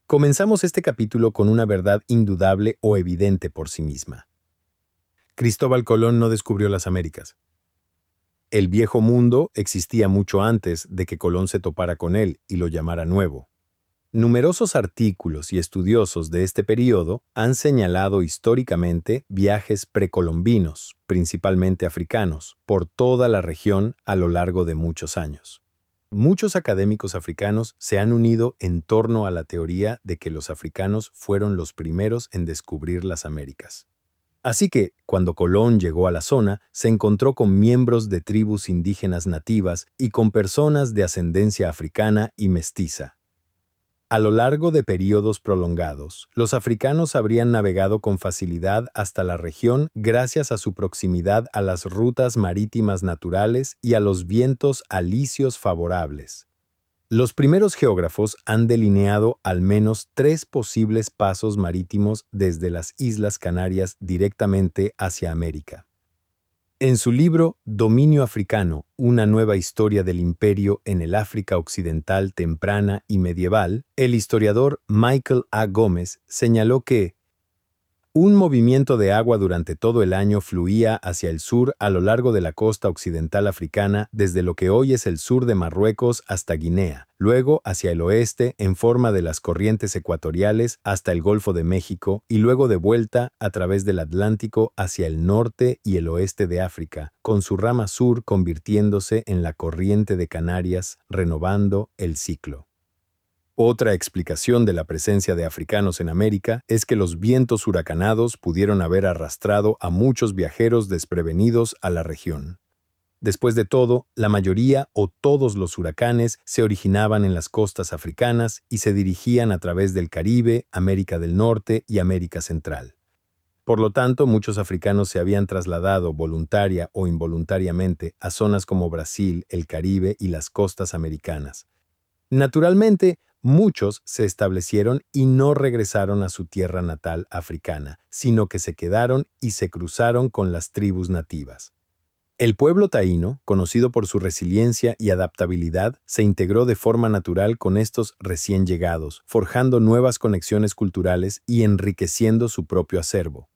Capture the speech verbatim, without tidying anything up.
Comenzamos este capítulo con una verdad indudable o evidente por sí misma. Cristóbal Colón no descubrió las Américas. El viejo mundo existía mucho antes de que Colón se topara con él y lo llamara nuevo. Numerosos artículos y estudiosos de este periodo han señalado históricamente viajes precolombinos, principalmente africanos, por toda la región a lo largo de muchos años. Muchos académicos africanos se han unido en torno a la teoría de que los africanos fueron los primeros en descubrir las Américas. Así que, cuando Colón llegó a la zona, se encontró con miembros de tribus indígenas nativas y con personas de ascendencia africana y mestiza. A lo largo de períodos prolongados, los africanos habrían navegado con facilidad hasta la región gracias a su proximidad a las rutas marítimas naturales y a los vientos alisios favorables. Los primeros geógrafos han delineado al menos tres posibles pasos marítimos desde las Islas Canarias directamente hacia América. En su libro Dominio africano, una nueva historia del imperio en el África occidental temprana y medieval, el historiador Michael A. Gómez señaló que un movimiento de agua durante todo el año fluía hacia el sur a lo largo de la costa occidental africana desde lo que hoy es el sur de Marruecos hasta Guinea, luego hacia el oeste en forma de las corrientes ecuatoriales hasta el Golfo de México y luego de vuelta a través del Atlántico hacia el norte y el oeste de África, con su rama sur convirtiéndose en la corriente de Canarias, renovando el ciclo. Otra explicación de la presencia de africanos en América es que los vientos huracanados pudieron haber arrastrado a muchos viajeros desprevenidos a la región. Después de todo, la mayoría o todos los huracanes se originaban en las costas africanas y se dirigían a través del Caribe, América del Norte y América Central. Por lo tanto, muchos africanos se habían trasladado voluntaria o involuntariamente a zonas como Brasil, el Caribe y las costas americanas. Naturalmente, muchos se establecieron y no regresaron a su tierra natal africana, sino que se quedaron y se cruzaron con las tribus nativas. El pueblo taíno, conocido por su resiliencia y adaptabilidad, se integró de forma natural con estos recién llegados, forjando nuevas conexiones culturales y enriqueciendo su propio acervo.